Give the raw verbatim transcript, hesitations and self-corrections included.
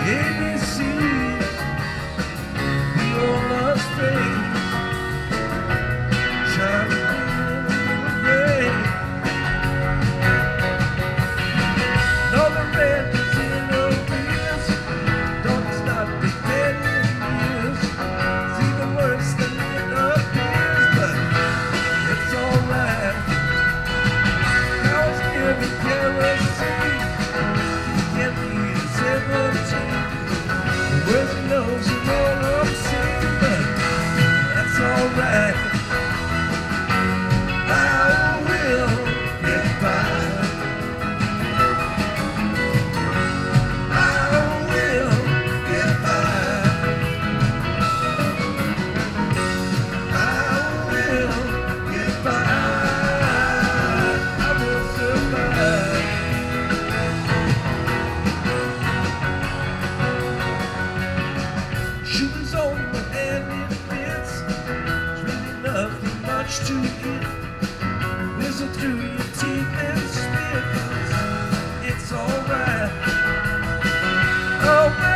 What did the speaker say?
B Cs, we all lost faith, trying to feel the rain. No, the red is in the wheels, don't stop the dead years. It's even worse than it appears, but it's alright. Cows giving kerosene, you can't be seventeen. The words he knows are all obscene, but that's alright. I will get by. I will get by. I will get by. I will survive. Shooting's over and it fits. There's really nothing much to it. Whistle through your teeth and spit. It's alright. Alright.